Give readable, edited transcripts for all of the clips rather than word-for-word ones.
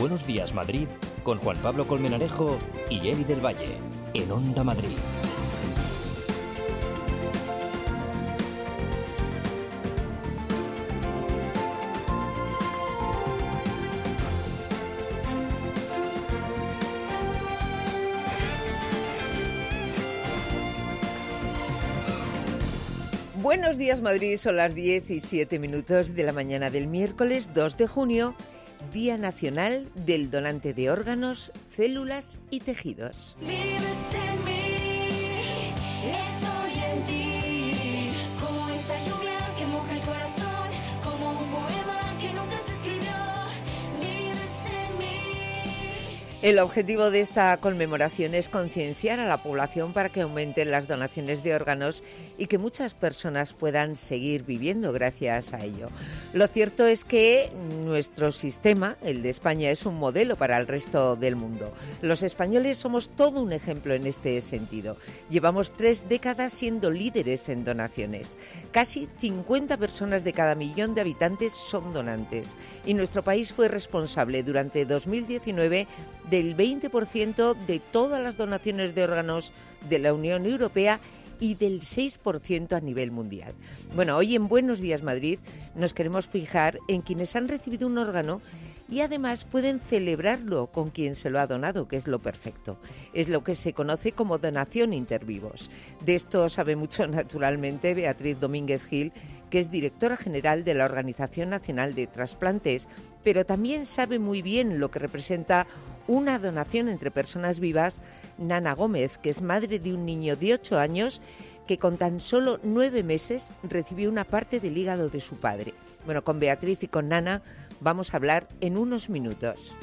Buenos Días Madrid con Juan Pablo Colmenarejo y Eli del Valle en Onda Madrid. Buenos días Madrid, son las 10:07 de la mañana del miércoles 2 de junio, Día Nacional del Donante de Órganos, Células y Tejidos. Vives en mí, estoy en ti, como esa lluvia que moja el corazón, como un poema que nunca se escribió. Vives en mí. El objetivo de esta conmemoración es concienciar a la población para que aumenten las donaciones de órganos y que muchas personas puedan seguir viviendo gracias a ello. Lo cierto es que nuestro sistema, el de España, es un modelo para el resto del mundo. Los españoles somos todo un ejemplo en este sentido. Llevamos 3 décadas siendo líderes en donaciones. Casi 50 personas de cada millón de habitantes son donantes. Y nuestro país fue responsable durante 2019 del 20% de todas las donaciones de órganos de la Unión Europea y del 6% a nivel mundial. Bueno, hoy en Buenos Días Madrid nos queremos fijar en quienes han recibido un órgano y además pueden celebrarlo con quien se lo ha donado, que es lo perfecto. Es lo que se conoce como donación intervivos. De esto sabe mucho, naturalmente, Beatriz Domínguez Gil, que es directora general de la Organización Nacional de Trasplantes, pero también sabe muy bien lo que representa una donación entre personas vivas, Nana Gómez, que es madre de un niño de 8 años que con tan solo 9 meses recibió una parte del hígado de su padre. Bueno, con Beatriz y con Nana vamos a hablar en unos minutos.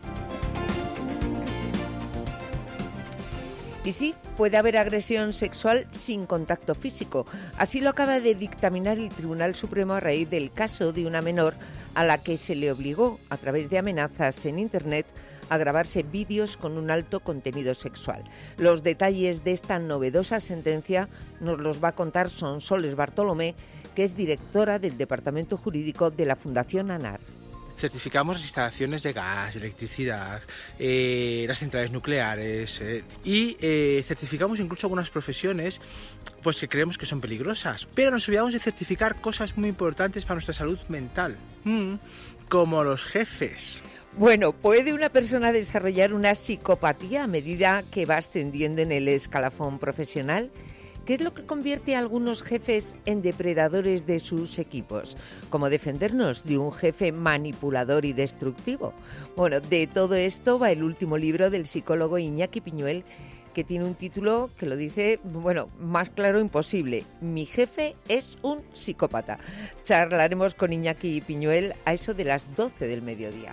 Y sí, puede haber agresión sexual sin contacto físico. Así lo acaba de dictaminar el Tribunal Supremo a raíz del caso de una menor a la que se le obligó, a través de amenazas en Internet, a grabarse vídeos con un alto contenido sexual. Los detalles de esta novedosa sentencia nos los va a contar Sonsoles Bartolomé, que es directora del Departamento Jurídico de la Fundación ANAR. Certificamos las instalaciones de gas, electricidad, las centrales nucleares y certificamos incluso algunas profesiones pues que creemos que son peligrosas. Pero nos olvidamos de certificar cosas muy importantes para nuestra salud mental, como los jefes. Bueno, ¿puede una persona desarrollar una psicopatía a medida que va ascendiendo en el escalafón profesional? ¿Qué es lo que convierte a algunos jefes en depredadores de sus equipos? ¿Cómo defendernos de un jefe manipulador y destructivo? Bueno, de todo esto va el último libro del psicólogo Iñaki Piñuel, que tiene un título que lo dice, bueno, más claro imposible: Mi jefe es un psicópata. Charlaremos con Iñaki Piñuel a eso de las 12 del mediodía.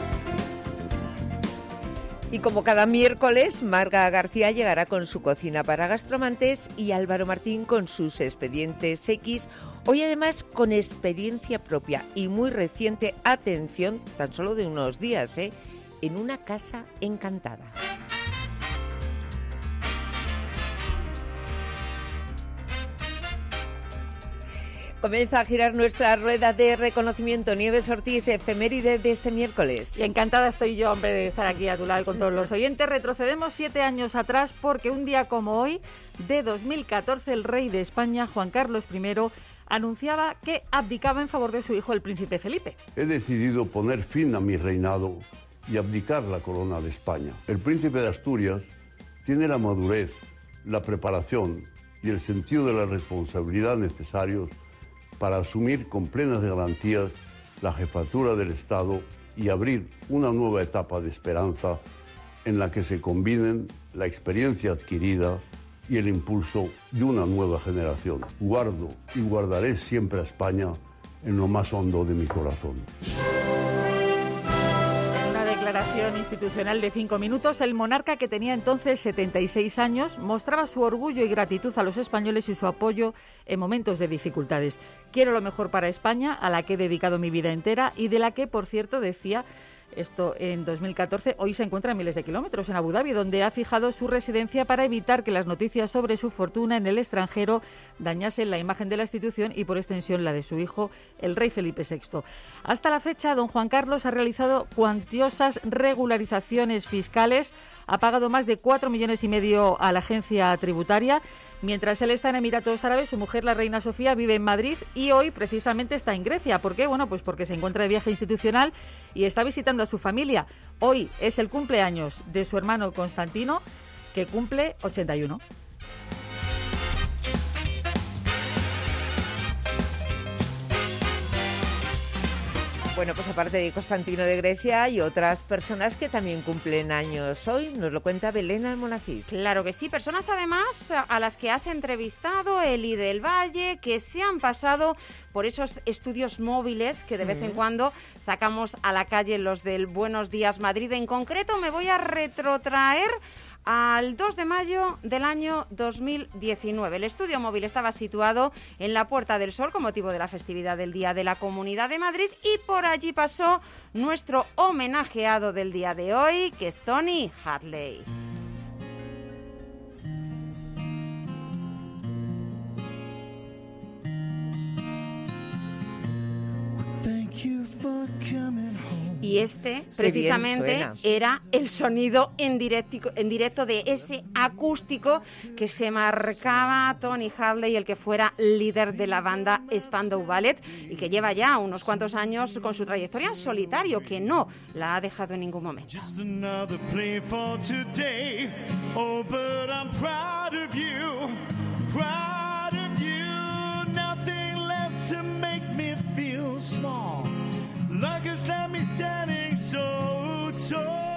Y como cada miércoles, Marga García llegará con su cocina para gastroamantes y Álvaro Martín con sus expedientes X. Hoy además con experiencia propia y muy reciente, atención, tan solo de unos días, en una casa encantada. Comienza a girar nuestra rueda de reconocimiento. Nieves Ortiz, efeméride de este miércoles. Y encantada estoy yo, hombre, de estar aquí a tu lado con todos los oyentes. Retrocedemos 7 años atrás porque un día como hoy, de 2014, el rey de España, Juan Carlos I, anunciaba que abdicaba en favor de su hijo, el príncipe Felipe. He decidido poner fin a mi reinado y abdicar la corona de España. El príncipe de Asturias tiene la madurez, la preparación y el sentido de la responsabilidad necesarios para asumir con plenas garantías la jefatura del Estado y abrir una nueva etapa de esperanza en la que se combinen la experiencia adquirida y el impulso de una nueva generación. Guardo y guardaré siempre a España en lo más hondo de mi corazón. Declaración institucional de 5 minutos, el monarca, que tenía entonces 76 años, mostraba su orgullo y gratitud a los españoles y su apoyo en momentos de dificultades. Quiero lo mejor para España, a la que he dedicado mi vida entera y de la que, por cierto, decía, Esto en 2014. Hoy se encuentra a miles de kilómetros en Abu Dhabi, donde ha fijado su residencia para evitar que las noticias sobre su fortuna en el extranjero dañasen la imagen de la institución y, por extensión, la de su hijo, el rey Felipe VI. Hasta la fecha, don Juan Carlos ha realizado cuantiosas regularizaciones fiscales, ha pagado más de 4,5 millones a la agencia tributaria. Mientras él está en Emiratos Árabes, su mujer, la reina Sofía, vive en Madrid y hoy precisamente está en Grecia. ¿Por qué? Bueno, pues porque se encuentra de viaje institucional y está visitando a su familia. Hoy es el cumpleaños de su hermano Constantino, que cumple 81. Bueno, pues aparte de Constantino de Grecia, hay otras personas que también cumplen años hoy. Nos lo cuenta Belén Almonacid. Claro que sí, personas además a las que has entrevistado, Eli del Valle, que se han pasado por esos estudios móviles que de vez en cuando sacamos a la calle, los del Buenos Días Madrid. En concreto me voy a retrotraer al 2 de mayo del año 2019. El estudio móvil estaba situado en la Puerta del Sol con motivo de la festividad del Día de la Comunidad de Madrid y por allí pasó nuestro homenajeado del día de hoy, que es Tony Hadley. Y este, precisamente, era el sonido en directo de ese acústico que se marcaba Tony Hadley, el que fuera líder de la banda Spandau Ballet y que lleva ya unos cuantos años con su trayectoria en solitario, que no la ha dejado en ningún momento. Luggage left me standing so tall.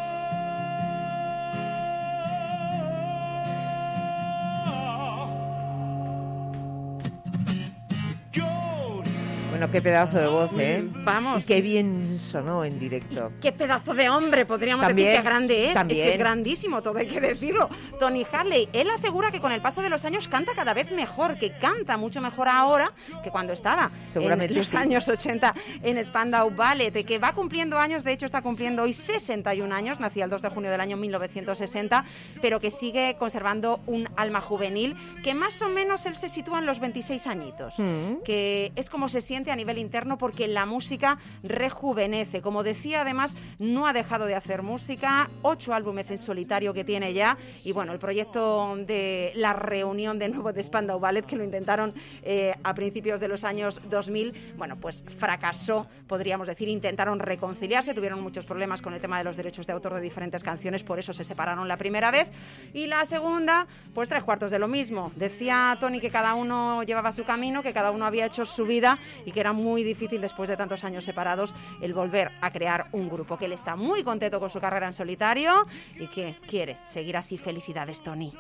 Bueno, qué pedazo de voz, ¿eh? Vamos. Y qué bien sonó en directo. Qué pedazo de hombre, podríamos También, decir, qué grande es. también. Es que es grandísimo, todo hay que decirlo. Tony Hadley, él asegura que con el paso de los años canta cada vez mejor, que canta mucho mejor ahora que cuando estaba Seguramente en los sí. años 80 en Spandau Ballet, que va cumpliendo años, de hecho está cumpliendo hoy 61 años, nació el 2 de junio del año 1960, pero que sigue conservando un alma juvenil, que más o menos él se sitúa en los 26 añitos, que es como se siente a nivel interno, porque la música rejuvenece. Como decía, además, no ha dejado de hacer música, 8 álbumes en solitario que tiene ya, y bueno, el proyecto de la reunión de nuevo de Spandau Ballet, que lo intentaron a principios de los años 2000, bueno, pues fracasó, podríamos decir. Intentaron reconciliarse, tuvieron muchos problemas con el tema de los derechos de autor de diferentes canciones, por eso se separaron la primera vez, y la segunda, pues 3/4 de lo mismo. Decía Tony que cada uno llevaba su camino, que cada uno había hecho su vida y que era muy difícil, después de tantos años separados, el volver a crear un grupo, que él está muy contento con su carrera en solitario y que quiere seguir así. Felicidades, Tony.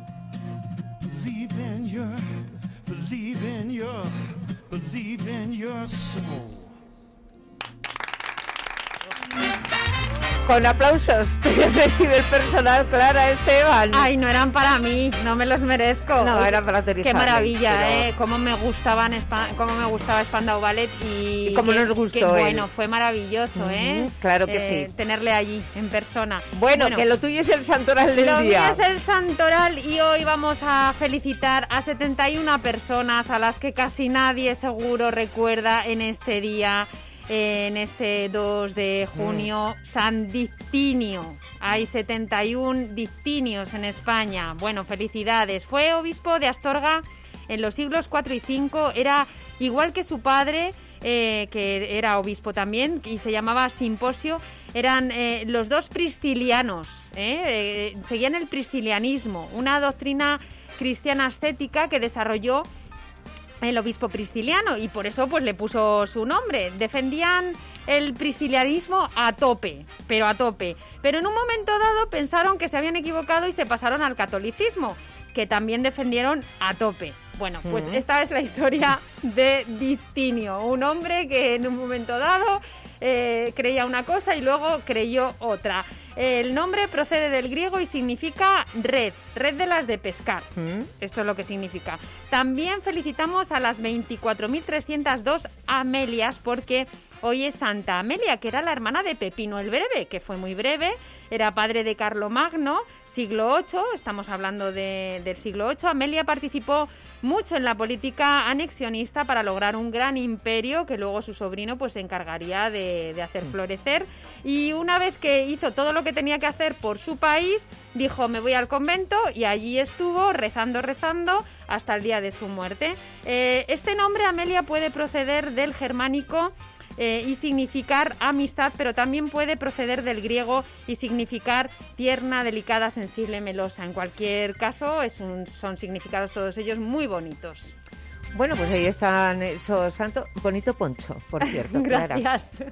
Believe in your soul. Con aplausos recibe el personal Clara Esteban. Ay, no eran para mí, no me los merezco. No, eran para Tony Hadley. Qué maravilla, pero... cómo me gustaba Spandau Ballet y cómo nos gustó bueno, fue maravilloso, claro que sí. Tenerle allí en persona. Bueno, que lo tuyo es el santoral del día. Lo mío es el santoral y hoy vamos a felicitar a 71 personas a las que casi nadie seguro recuerda en este día. En este 2 de junio, San Dictinio. Hay 71 dictinios en España. Bueno, felicidades. Fue obispo de Astorga en los siglos 4 y 5. Era igual que su padre, que era obispo también, y se llamaba Simposio. Eran los dos pristilianos. Seguían el pristilianismo, una doctrina cristiana ascética que desarrolló el obispo pristiliano, y por eso pues le puso su nombre. Defendían el pristilianismo a tope, pero en un momento dado pensaron que se habían equivocado y se pasaron al catolicismo, que también defendieron a tope. Bueno, pues esta es la historia de Dictinio, un hombre que en un momento dado creía una cosa y luego creyó otra. El nombre procede del griego y significa red de las de pescar. Esto es lo que significa. También felicitamos a las 24.302 Amelias, porque Hoy es Santa Amelia, que era la hermana de Pepino el Breve, que fue muy breve, era padre de Carlomagno, siglo VIII, estamos hablando del siglo VIII. Amelia participó mucho en la política anexionista para lograr un gran imperio que luego su sobrino pues se encargaría de hacer florecer. Y una vez que hizo todo lo que tenía que hacer por su país, dijo: me voy al convento, y allí estuvo rezando hasta el día de su muerte. Este nombre, Amelia, puede proceder del germánico y significar amistad, pero también puede proceder del griego y significar tierna, delicada, sensible, melosa. En cualquier caso, son significados todos ellos muy bonitos. Bueno, pues ahí están esos santos. Bonito poncho, por cierto. Gracias. Clara.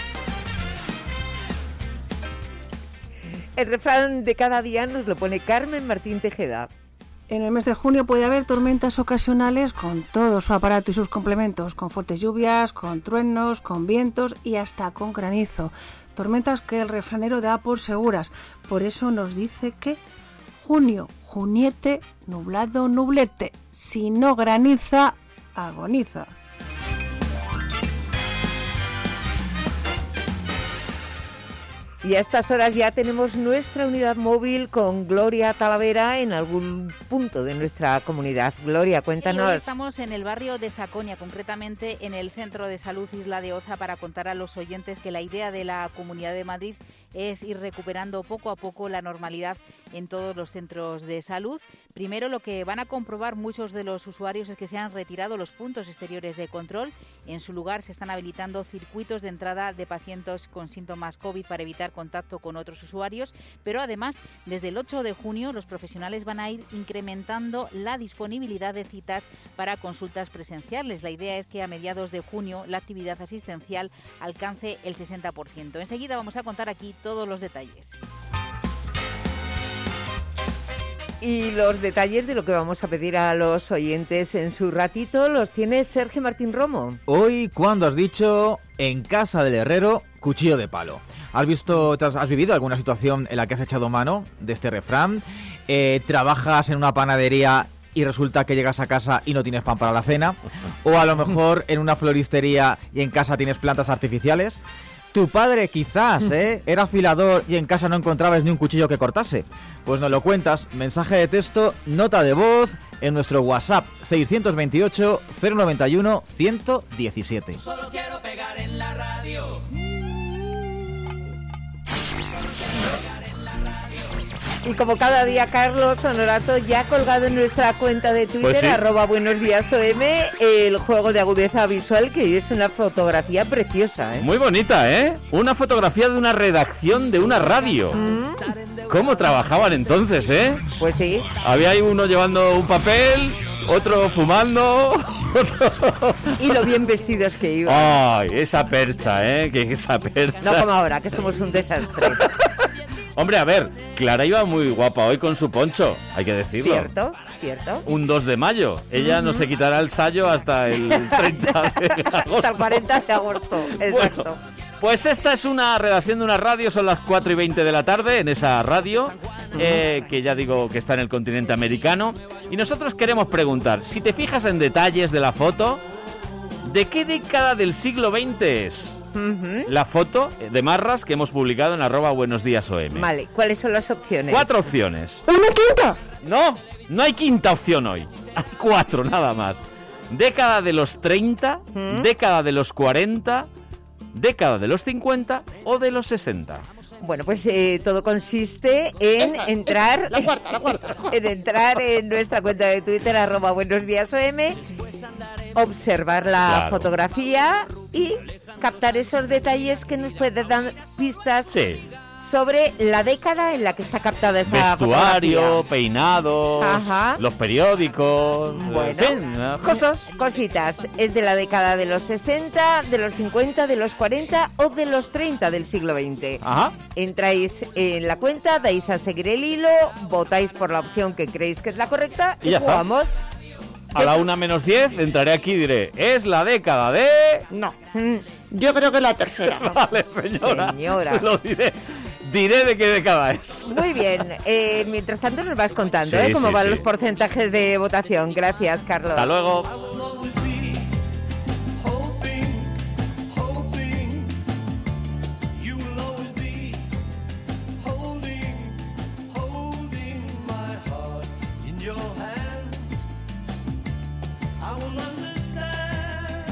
El refrán de cada día nos lo pone Carmen Martín Tejeda. En el mes de junio puede haber tormentas ocasionales con todo su aparato y sus complementos, con fuertes lluvias, con truenos, con vientos y hasta con granizo. Tormentas que el refranero da por seguras. Por eso nos dice que junio, juniete, nublado, nublete. Si no graniza, agoniza. Y a estas horas ya tenemos nuestra unidad móvil con Gloria Talavera en algún punto de nuestra comunidad. Gloria, cuéntanos. Y hoy estamos en el barrio de Saconia, concretamente en el Centro de Salud Isla de Oza, para contar a los oyentes que la idea de la Comunidad de Madrid es ir recuperando poco a poco la normalidad en todos los centros de salud. Primero, lo que van a comprobar muchos de los usuarios es que se han retirado los puntos exteriores de control. En su lugar se están habilitando circuitos de entrada de pacientes con síntomas COVID para evitar contacto con otros usuarios, pero además, desde el 8 de junio, los profesionales van a ir incrementando la disponibilidad de citas para consultas presenciales. La idea es que a mediados de junio la actividad asistencial alcance el 60%. Enseguida vamos a contar aquí todos los detalles. Y los detalles de lo que vamos a pedir a los oyentes en su ratito los tiene Sergio Martín Romo. Hoy, cuando has dicho en casa del herrero, cuchillo de palo. ¿Has vivido alguna situación en la que has echado mano de este refrán? ¿Trabajas en una panadería y resulta que llegas a casa y no tienes pan para la cena? ¿O a lo mejor en una floristería y en casa tienes plantas artificiales? Tu padre quizás era afilador y en casa no encontrabas ni un cuchillo que cortase. Pues nos lo cuentas, mensaje de texto, nota de voz en nuestro WhatsApp 628 091 117. Solo quiero pegar en la radio. Y como cada día, Carlos Honorato ya ha colgado en nuestra cuenta de Twitter, Pues sí. @buenosdiasom, el juego de agudeza visual, que es una fotografía preciosa, ¿eh? Muy bonita, ¿eh? Una fotografía de una redacción de una radio. ¿Cómo trabajaban entonces, eh? Pues sí. Había ahí uno llevando un papel, otro fumando, otro... Y lo bien vestidos que iban. Ay, esa percha, ¿eh? Que esa percha. No como ahora, que somos un desastre. Hombre, a ver, Clara iba muy guapa hoy con su poncho, hay que decirlo. Cierto, cierto. Un 2 de mayo. Ella no se quitará el sayo hasta el 30 de agosto. Hasta el 40 de agosto, exacto. Bueno, pues esta es una redacción de una radio, son las 4:20 de la tarde en esa radio, que ya digo que está en el continente americano. Y nosotros queremos preguntar, si te fijas en detalles de la foto, ¿de qué década del siglo XX es? La foto de Marras que hemos publicado en @buenosdiasom. Vale, ¿cuáles son las opciones? 4 opciones. ¡Una quinta! No hay quinta opción hoy. Hay 4 nada más. Década de los 30, década de los 40, década de los 50 o de los 60. Bueno, pues todo consiste en entrar... la cuarta. En entrar en nuestra cuenta de Twitter, @buenosdiasom, observar la fotografía y captar esos detalles que nos pueden dar pistas sobre la década en la que está captada esta Vestuario, fotografía. peinados, Ajá. los periódicos, Bueno, cositas. Es de la década de los 60, de los 50, de los 40 o de los 30 del siglo XX. Ajá. Entráis en la cuenta, dais a seguir el hilo, votáis por la opción que creéis que es la correcta y ya jugamos. A la 1:10 entraré aquí y diré, es la década de... No, yo creo que la tercera. Vale, señora. Lo diré. Diré de qué década es. Muy bien. Mientras tanto nos vas contando Sí, cómo sí, van sí. los porcentajes de votación. Gracias, Carlos. Hasta luego. Hoping in your hand, I will understand.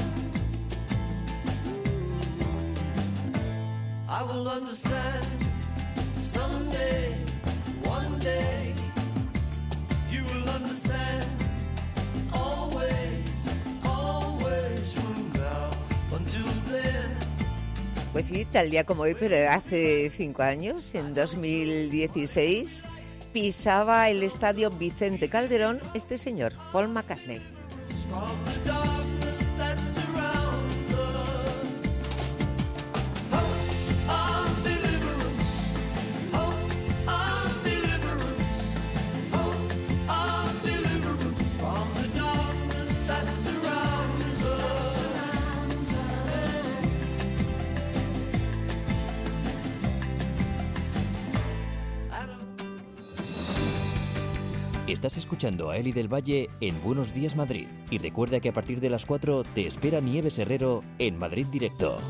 I will understand someday, one day. You will understand always, always from now until then. Pues sí, tal día como hoy, pero hace 5 años, en 2016, pisaba el estadio Vicente Calderón este señor, Paul McCartney. From the darkness that surrounds us, hope of deliverance, hope of deliverance, hope of deliverance from the darkness that surrounds us. Estás escuchando a Eli del Valle en Buenos Días Madrid. Y recuerda que a partir de las 4 te espera Nieves Herrero en Madrid Directo.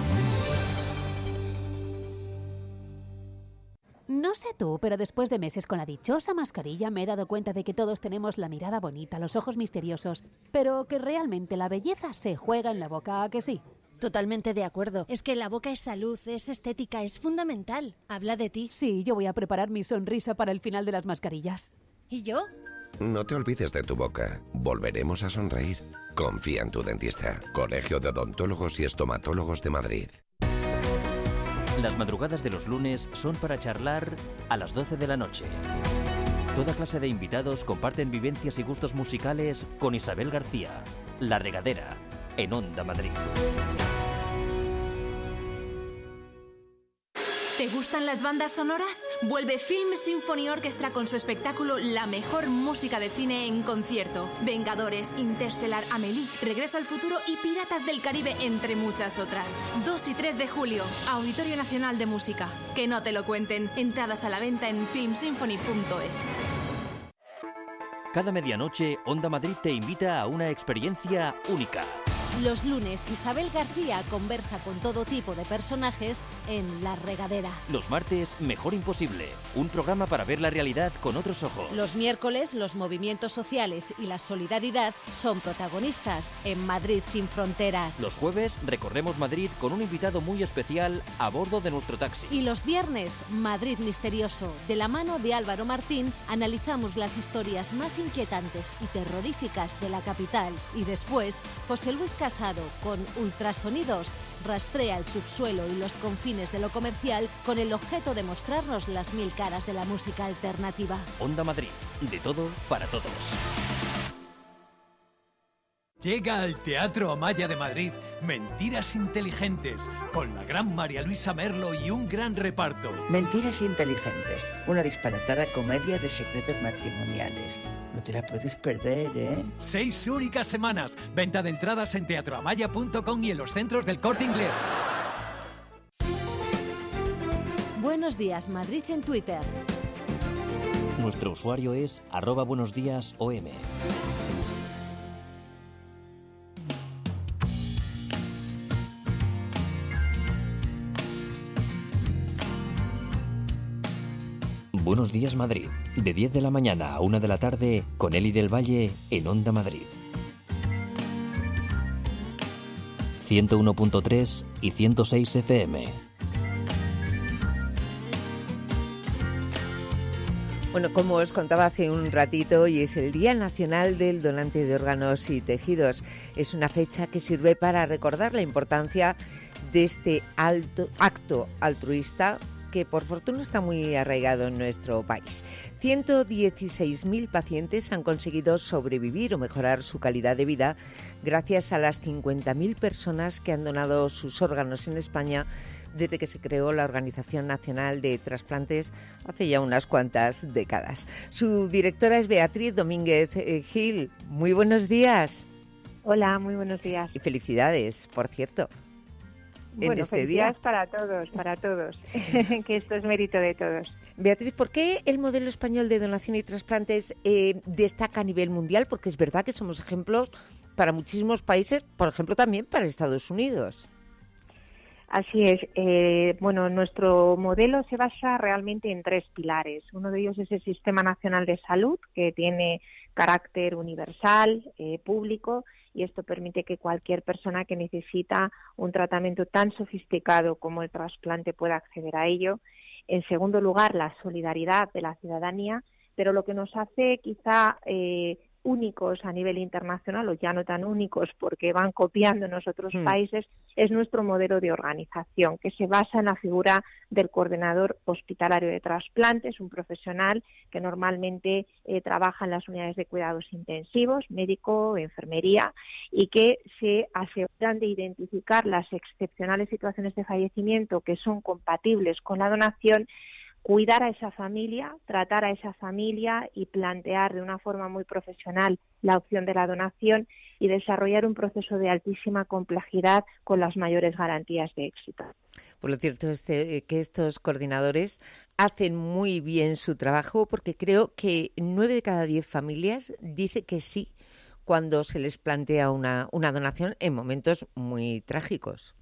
No sé tú, pero después de meses con la dichosa mascarilla me he dado cuenta de que todos tenemos la mirada bonita, los ojos misteriosos, pero que realmente la belleza se juega en la boca, ¿a que sí? Totalmente de acuerdo. Es que la boca es salud, es estética, es fundamental. Habla de ti. Sí, yo voy a preparar mi sonrisa para el final de las mascarillas. ¿Y yo? No te olvides de tu boca. Volveremos a sonreír. Confía en tu dentista. Colegio de Odontólogos y Estomatólogos de Madrid. Las madrugadas de los lunes son para charlar a las 12 de la noche. Toda clase de invitados comparten vivencias y gustos musicales con Isabel García, La Regadera, en Onda Madrid. ¿Te gustan las bandas sonoras? Vuelve Film Symphony Orchestra con su espectáculo La mejor música de cine en concierto. Vengadores, Interstellar, Amélie, Regreso al futuro y Piratas del Caribe, entre muchas otras. 2 y 3 de julio, Auditorio Nacional de Música. Que no te lo cuenten. Entradas a la venta en filmsymphony.es. Cada medianoche, Onda Madrid te invita a una experiencia única. Los lunes, Isabel García conversa con todo tipo de personajes en La Regadera. Los martes, Mejor Imposible, un programa para ver la realidad con otros ojos. Los miércoles, los movimientos sociales y la solidaridad son protagonistas en Madrid sin fronteras. Los jueves, recorremos Madrid con un invitado muy especial a bordo de nuestro taxi. Y los viernes, Madrid Misterioso. De la mano de Álvaro Martín, analizamos las historias más inquietantes y terroríficas de la capital. Y después, José Luis Casado, con Ultrasonidos, rastrea el subsuelo y los confines de lo comercial con el objeto de mostrarnos las 1000 caras de la música alternativa. Onda Madrid, de todo para todos. Llega al Teatro Amaya de Madrid Mentiras Inteligentes, con la gran María Luisa Merlo y un gran reparto. Mentiras Inteligentes, una disparatada comedia de secretos matrimoniales. No te la puedes perder, ¿eh? 6 únicas semanas. Venta de entradas en teatroamaya.com y en los centros del Corte Inglés. Buenos días, Madrid en Twitter. Nuestro usuario es @buenosdiasom. Buenos días Madrid, de 10 de la mañana a 1 de la tarde, con Eli del Valle en Onda Madrid. 101.3 y 106 FM. Bueno, como os contaba hace un ratito, hoy es el Día Nacional del Donante de Órganos y Tejidos. Es una fecha que sirve para recordar la importancia de este acto altruista que por fortuna está muy arraigado en nuestro país. 116.000 pacientes han conseguido sobrevivir o mejorar su calidad de vida gracias a las 50.000 personas que han donado sus órganos en España desde que se creó la Organización Nacional de Trasplantes hace ya unas cuantas décadas. Su directora es Beatriz Domínguez Gil. Muy buenos días. Hola, muy buenos días. Y felicidades, por cierto. Bueno, este felicidades día. para todos, que esto es mérito de todos. Beatriz, ¿por qué el modelo español de donación y trasplantes destaca a nivel mundial? Porque es verdad que somos ejemplos para muchísimos países, por ejemplo también para Estados Unidos. Así es. Bueno, nuestro modelo se basa realmente en 3 pilares. Uno de ellos es el Sistema Nacional de Salud, que tiene carácter universal, público, y esto permite que cualquier persona que necesita un tratamiento tan sofisticado como el trasplante pueda acceder a ello. En segundo lugar, la solidaridad de la ciudadanía, pero lo que nos hace quizá únicos a nivel internacional, o ya no tan únicos porque van copiando en los otros países, es nuestro modelo de organización, que se basa en la figura del coordinador hospitalario de trasplantes, un profesional que normalmente trabaja en las unidades de cuidados intensivos, médico, enfermería, y que se aseguran de identificar las excepcionales situaciones de fallecimiento que son compatibles con la donación, cuidar a esa familia, tratar a esa familia y plantear de una forma muy profesional la opción de la donación y desarrollar un proceso de altísima complejidad con las mayores garantías de éxito. Por lo cierto es que estos coordinadores hacen muy bien su trabajo, porque creo que 9 de cada 10 familias dice que sí cuando se les plantea una donación en momentos muy trágicos.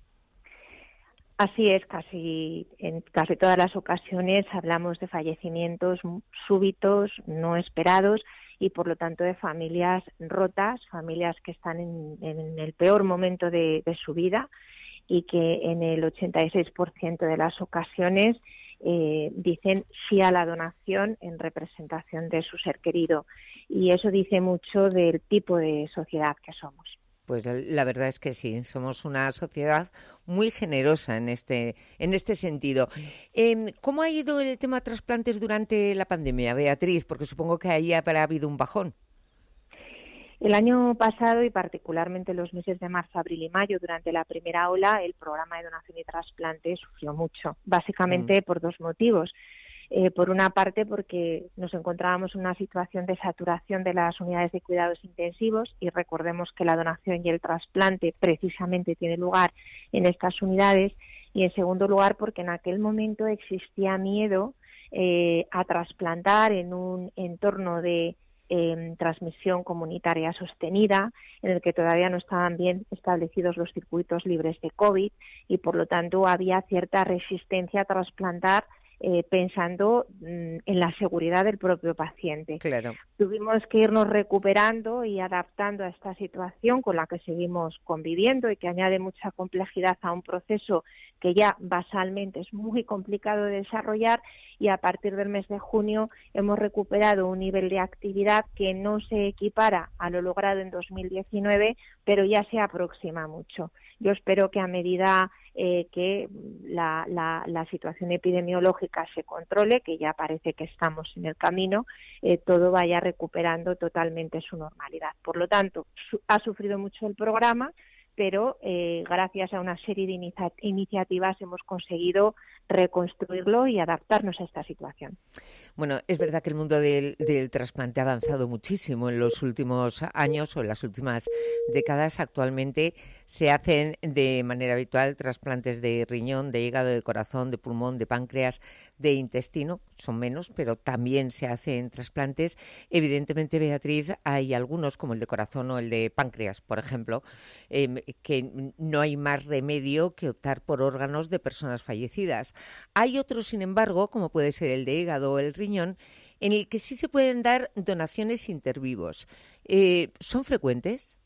Así es, en casi todas las ocasiones hablamos de fallecimientos súbitos, no esperados, y por lo tanto de familias rotas, familias que están en el peor momento de su vida y que en el 86% de las ocasiones dicen sí a la donación en representación de su ser querido. Y eso dice mucho del tipo de sociedad que somos. Pues la verdad es que sí, somos una sociedad muy generosa en este sentido. ¿Cómo ha ido el tema de trasplantes durante la pandemia, Beatriz? Porque supongo que ahí habrá habido un bajón. El año pasado, y particularmente los meses de marzo, abril y mayo, durante la primera ola, el programa de donación y trasplante sufrió mucho, básicamente por 2 motivos. Por una parte, porque nos encontrábamos en una situación de saturación de las unidades de cuidados intensivos, y recordemos que la donación y el trasplante precisamente tiene lugar en estas unidades, y en segundo lugar porque en aquel momento existía miedo a trasplantar en un entorno de transmisión comunitaria sostenida, en el que todavía no estaban bien establecidos los circuitos libres de COVID, y por lo tanto había cierta resistencia a trasplantar pensando en la seguridad del propio paciente. Claro. Tuvimos que irnos recuperando y adaptando a esta situación con la que seguimos conviviendo y que añade mucha complejidad a un proceso que ya basalmente es muy complicado de desarrollar, y a partir del mes de junio hemos recuperado un nivel de actividad que no se equipara a lo logrado en 2019, pero ya se aproxima mucho. Yo espero que a medida que la situación epidemiológica se controle, que ya parece que estamos en el camino, todo vaya recuperando totalmente su normalidad. Por lo tanto, ha sufrido mucho el programa, pero gracias a una serie de iniciativas hemos conseguido reconstruirlo y adaptarnos a esta situación. Bueno, es verdad que el mundo del trasplante ha avanzado muchísimo en los últimos años o en las últimas décadas. Actualmente se hacen de manera habitual trasplantes de riñón, de hígado, de corazón, de pulmón, de páncreas, de intestino. Son menos, pero también se hacen trasplantes. Evidentemente, Beatriz, hay algunos, como el de corazón o el de páncreas, por ejemplo, que no hay más remedio que optar por órganos de personas fallecidas. Hay otros, sin embargo, como puede ser el de hígado o el riñón, en el que sí se pueden dar donaciones intervivos. ¿Son frecuentes?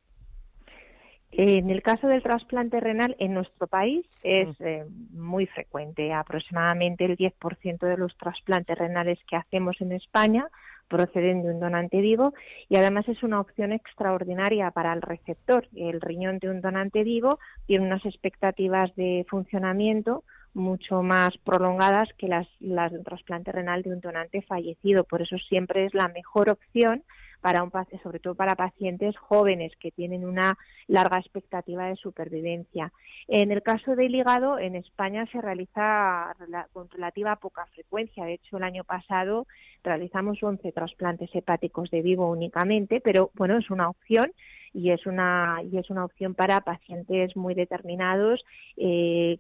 En el caso del trasplante renal en nuestro país es muy frecuente. Aproximadamente el 10% de los trasplantes renales que hacemos en España proceden de un donante vivo, y además es una opción extraordinaria para el receptor. El riñón de un donante vivo tiene unas expectativas de funcionamiento mucho más prolongadas que las de un trasplante renal de un donante fallecido. Por eso siempre es la mejor opción para un paciente, sobre todo para pacientes jóvenes que tienen una larga expectativa de supervivencia. En el caso del hígado, en España se realiza con relativa poca frecuencia. De hecho, el año pasado realizamos 11 trasplantes hepáticos de vivo únicamente, pero bueno, es una opción. Y es una opción para pacientes muy determinados que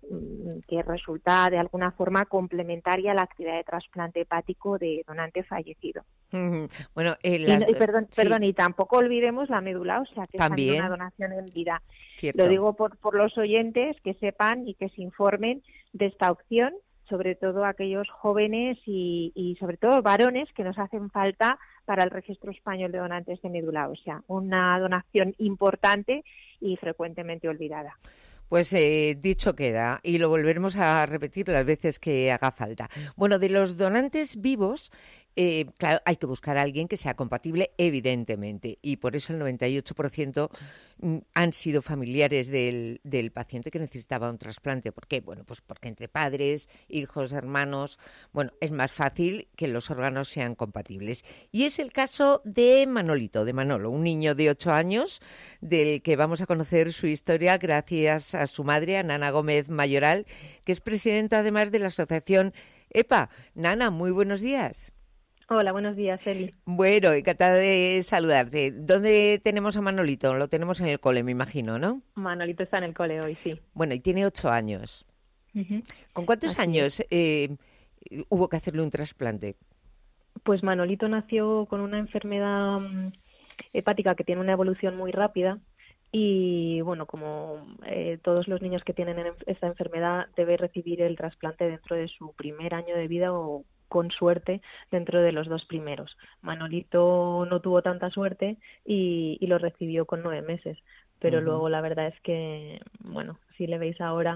resulta de alguna forma complementaria a la actividad de trasplante hepático de donante fallecido. Bueno, perdón, y tampoco olvidemos la médula ósea, que también es una donación en vida. Cierto. Lo digo por los oyentes, que sepan y que se informen de esta opción, sobre todo aquellos jóvenes y sobre todo varones que nos hacen falta para el Registro Español de Donantes de Médula Ósea. Una donación importante y frecuentemente olvidada. Pues dicho queda, y lo volveremos a repetir las veces que haga falta. Bueno, de los donantes vivos, claro, hay que buscar a alguien que sea compatible, evidentemente, y por eso el 98% han sido familiares del paciente que necesitaba un trasplante. ¿Por qué? Bueno, pues porque entre padres, hijos, hermanos, bueno, es más fácil que los órganos sean compatibles. Y es el caso de Manolo, un niño de 8 años, del que vamos a conocer su historia gracias a su madre, a Nana Gómez Mayoral, que es presidenta además de la asociación EPA. Nana, muy buenos días. Hola, buenos días, Eli. Bueno, encantada de saludarte. ¿Dónde tenemos a Manolito? Lo tenemos en el cole, me imagino, ¿no? Manolito está en el cole hoy, sí. Bueno, y tiene 8 años. Uh-huh. ¿Con cuántos años hubo que hacerle un trasplante? Pues Manolito nació con una enfermedad hepática que tiene una evolución muy rápida. Y bueno, como todos los niños que tienen esta enfermedad, debe recibir el trasplante dentro de su primer año de vida o, con suerte, dentro de los 2 primeros. Manolito no tuvo tanta suerte y lo recibió con 9 meses. Pero luego la verdad es que, bueno, si le veis ahora,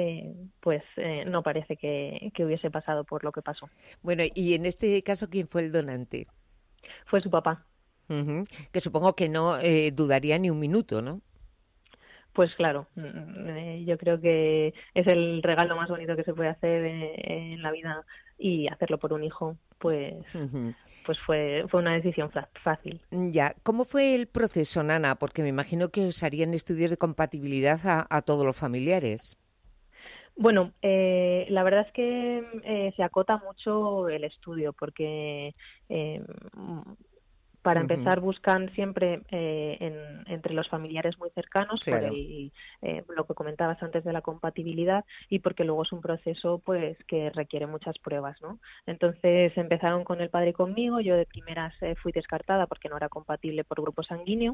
no parece que hubiese pasado por lo que pasó. Bueno, y en este caso, ¿quién fue el donante? Fue su papá. Que supongo que no dudaría ni un minuto, ¿no? Pues claro, yo creo que es el regalo más bonito que se puede hacer en la vida, y hacerlo por un hijo, pues fue una decisión fácil. Ya, ¿cómo fue el proceso, Nana? Porque me imagino que os harían estudios de compatibilidad a todos los familiares. Bueno, la verdad es que se acota mucho el estudio, porque para empezar buscan siempre entre los familiares muy cercanos, claro, por lo que comentabas antes de la compatibilidad, y porque luego es un proceso pues que requiere muchas pruebas, ¿no? Entonces empezaron con el padre y conmigo. Yo de primeras fui descartada porque no era compatible por grupo sanguíneo.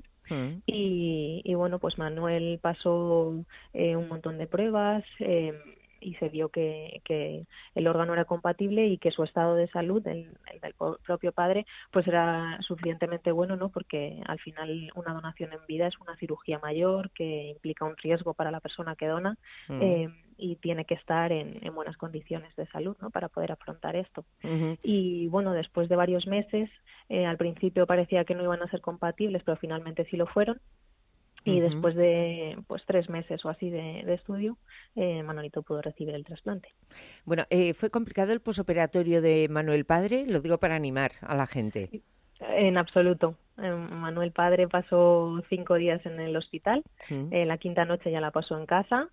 Y bueno, pues Manuel pasó un montón de pruebas, y se vio que el órgano era compatible y que su estado de salud, el del propio padre, pues era suficientemente bueno, ¿no? Porque al final una donación en vida es una cirugía mayor que implica un riesgo para la persona que dona, y tiene que estar en buenas condiciones de salud, ¿no? Para poder afrontar esto. Y bueno, después de varios meses, al principio parecía que no iban a ser compatibles, pero finalmente sí lo fueron. Y después de 3 meses o así de estudio, Manolito pudo recibir el trasplante. Bueno, ¿fue complicado el posoperatorio de Manuel Padre? Lo digo para animar a la gente. En absoluto. Manuel Padre pasó 5 días en el hospital. La quinta noche ya la pasó en casa.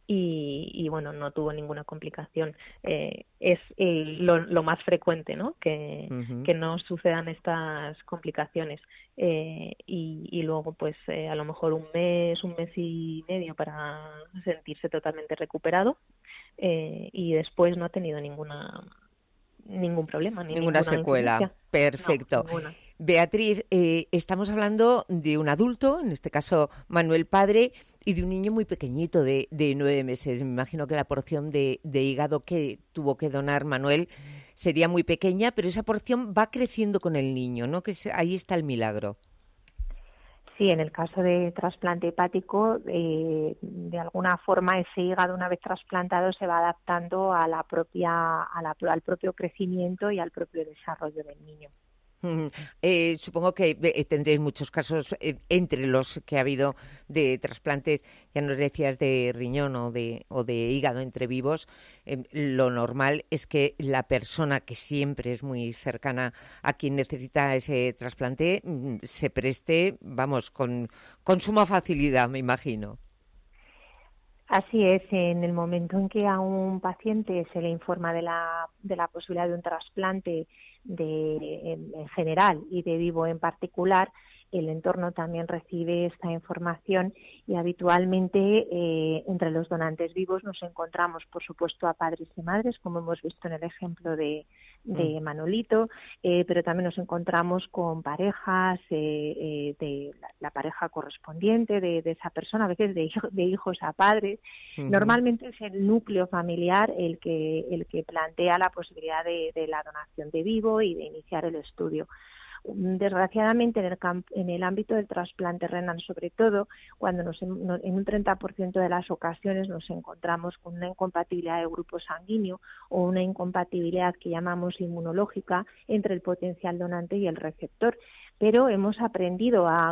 Y bueno, no tuvo ninguna complicación. Es lo más frecuente, ¿no? Que no sucedan estas complicaciones. Y luego, pues, a lo mejor un mes y medio para sentirse totalmente recuperado. Y después no ha tenido ningún problema. Ninguna secuela. Incidencia. Perfecto. No, ninguna. Beatriz, estamos hablando de un adulto, en este caso Manuel Padre, y de un niño muy pequeñito de 9 meses. Me imagino que la porción de hígado que tuvo que donar Manuel sería muy pequeña, pero esa porción va creciendo con el niño, ¿no? Ahí está el milagro. Sí, en el caso de trasplante hepático, de alguna forma ese hígado, una vez trasplantado, se va adaptando a al propio crecimiento y al propio desarrollo del niño. Supongo que tendréis muchos casos entre los que ha habido de trasplantes, ya nos decías de riñón o de hígado entre vivos. Lo normal es que la persona que siempre es muy cercana a quien necesita ese trasplante se preste, vamos, con suma facilidad, me imagino. Así es, en el momento en que a un paciente se le informa de la posibilidad de un trasplante en general y de vivo en particular, el entorno también recibe esta información, y habitualmente entre los donantes vivos nos encontramos, por supuesto, a padres y madres, como hemos visto en el ejemplo de de Manolito, pero también nos encontramos con parejas de la pareja correspondiente de esa persona, a veces de hijos a padres. Normalmente es el núcleo familiar el que plantea la posibilidad de la donación de vivo y de iniciar el estudio. Desgraciadamente, en el ámbito del trasplante renal, sobre todo, cuando en un 30% de las ocasiones nos encontramos con una incompatibilidad de grupo sanguíneo o una incompatibilidad que llamamos inmunológica entre el potencial donante y el receptor. Pero hemos aprendido a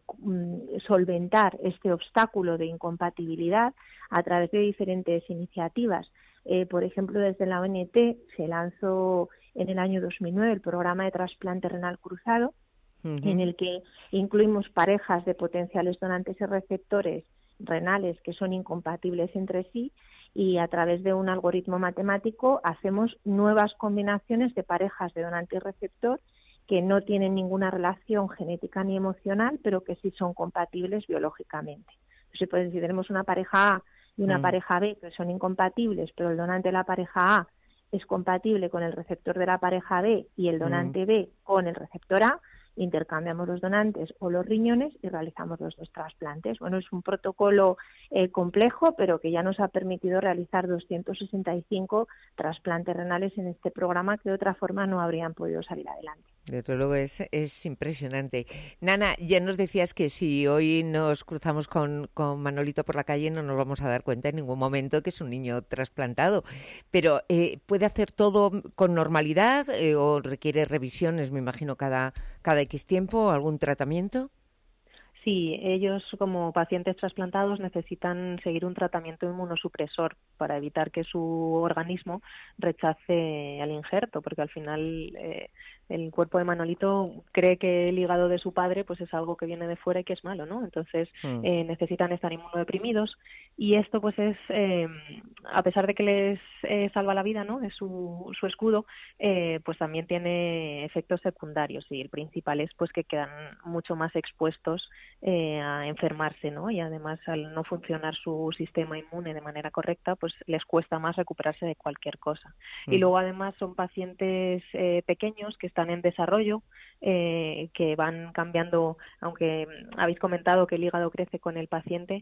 solventar este obstáculo de incompatibilidad a través de diferentes iniciativas. Por ejemplo, desde la ONT se lanzó en el año 2009 el programa de trasplante renal cruzado, en el que incluimos parejas de potenciales donantes y receptores renales que son incompatibles entre sí, y a través de un algoritmo matemático hacemos nuevas combinaciones de parejas de donante y receptor que no tienen ninguna relación genética ni emocional, pero que sí son compatibles biológicamente. Entonces, pues, si tenemos una pareja A y una pareja B que son incompatibles, pero el donante de la pareja A es compatible con el receptor de la pareja B y el donante B con el receptor A, intercambiamos los donantes o los riñones y realizamos los dos trasplantes. Bueno, es un protocolo complejo, pero que ya nos ha permitido realizar 265 trasplantes renales en este programa que de otra forma no habrían podido salir adelante. Desde luego es impresionante. Nana, ya nos decías que si hoy nos cruzamos con Manolito por la calle no nos vamos a dar cuenta en ningún momento que es un niño trasplantado, pero ¿puede hacer todo con normalidad o requiere revisiones, me imagino, cada X tiempo, algún tratamiento? Sí, ellos como pacientes trasplantados necesitan seguir un tratamiento inmunosupresor para evitar que su organismo rechace el injerto, porque al final el cuerpo de Manolito cree que el hígado de su padre pues es algo que viene de fuera y que es malo, ¿no? Entonces necesitan estar inmunodeprimidos, y esto pues es, a pesar de que les salva la vida, ¿no?, de su escudo, pues también tiene efectos secundarios, y el principal es pues que quedan mucho más expuestos a enfermarse, ¿no? Y además, al no funcionar su sistema inmune de manera correcta, pues les cuesta más recuperarse de cualquier cosa. Y luego además son pacientes pequeños que están en desarrollo, que van cambiando, aunque habéis comentado que el hígado crece con el paciente,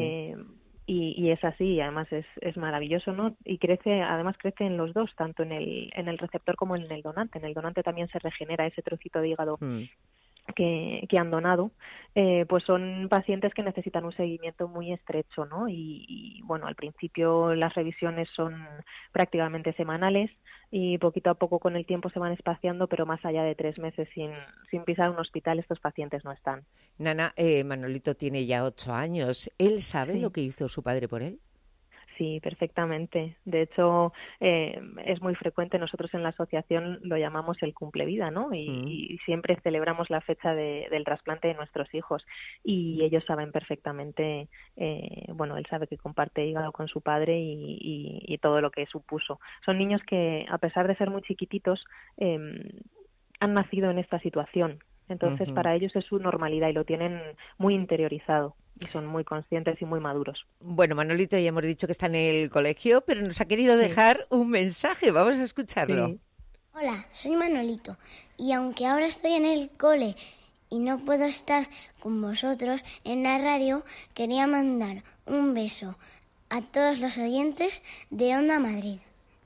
y es así, además es maravilloso, ¿no? Y además crece en los dos, tanto en el receptor como en el donante. En el donante también se regenera ese trocito de hígado que han donado. Pues son pacientes que necesitan un seguimiento muy estrecho, ¿no? Y bueno, al principio las revisiones son prácticamente semanales y poquito a poco con el tiempo se van espaciando, pero más allá de 3 meses sin pisar un hospital estos pacientes no están. Nana, Manolito tiene ya 8 años. ¿Él sabe lo que hizo su padre por él? Sí, perfectamente. De hecho, es muy frecuente. Nosotros en la asociación lo llamamos el cumplevida, ¿no? Y siempre celebramos la fecha del trasplante de nuestros hijos. Y ellos saben perfectamente, él sabe que comparte hígado con su padre y todo lo que supuso. Son niños que, a pesar de ser muy chiquititos, han nacido en esta situación. Entonces, para ellos es su normalidad y lo tienen muy interiorizado. Y son muy conscientes y muy maduros. Bueno, Manolito, ya hemos dicho que está en el colegio, pero nos ha querido dejar un mensaje. Vamos a escucharlo. Sí. Hola, soy Manolito. Y aunque ahora estoy en el cole y no puedo estar con vosotros en la radio, quería mandar un beso a todos los oyentes de Onda Madrid.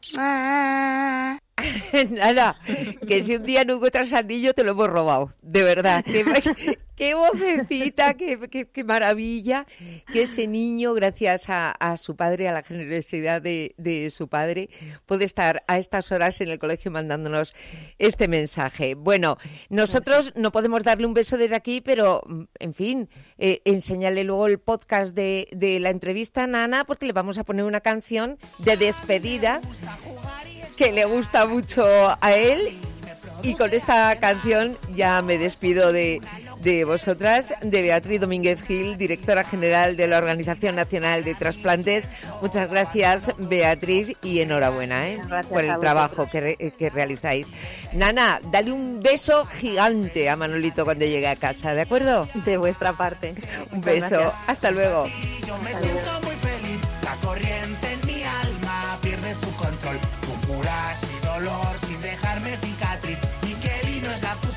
Nada, que si un día no encuentras al niño te lo hemos robado, de verdad. Qué vocecita, qué maravilla que ese niño, gracias a su padre, a la generosidad de su padre, puede estar a estas horas en el colegio mandándonos este mensaje. Bueno, nosotros no podemos darle un beso desde aquí, pero, en fin, enséñale luego el podcast de la entrevista a Nana, porque le vamos a poner una canción de despedida que le gusta mucho a él, y con esta canción ya me despido de vosotras, de Beatriz Domínguez Gil, directora general de la Organización Nacional de Trasplantes. Muchas gracias, Beatriz, y enhorabuena por el trabajo que realizáis. Nana, dale un beso gigante a Manolito cuando llegue a casa, ¿de acuerdo? De vuestra parte. Un beso, gracias. Hasta luego. Yo me siento muy feliz, la corriente en mi alma pierde su control. Tú curas mi dolor sin dejar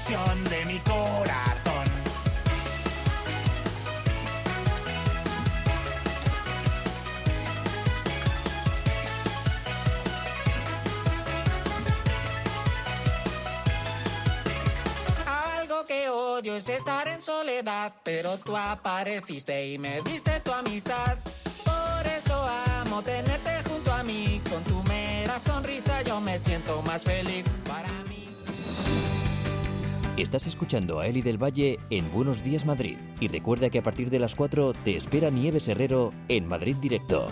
ilusión de mi corazón. Algo que odio es estar en soledad, pero tú apareciste y me diste tu amistad. Por eso amo tenerte junto a mí, con tu mera sonrisa yo me siento más feliz. Para mí. Estás escuchando a Eli del Valle en Buenos Días Madrid. Y recuerda que a partir de las 4 te espera Nieves Herrero en Madrid Directo.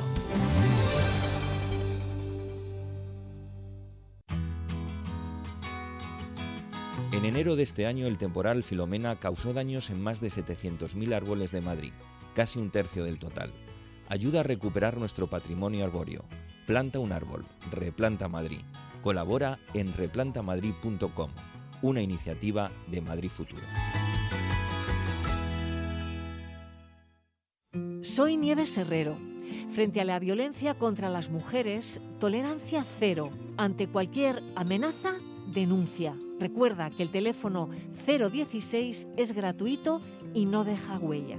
En enero de este año, el temporal Filomena causó daños en más de 700.000 árboles de Madrid, casi un tercio del total. Ayuda a recuperar nuestro patrimonio arbóreo. Planta un árbol. Replanta Madrid. Colabora en replantamadrid.com, una iniciativa de Madrid Futuro. Soy Nieves Herrero. Frente a la violencia contra las mujeres, tolerancia cero. Ante cualquier amenaza, denuncia. Recuerda que el teléfono 016 es gratuito y no deja huella.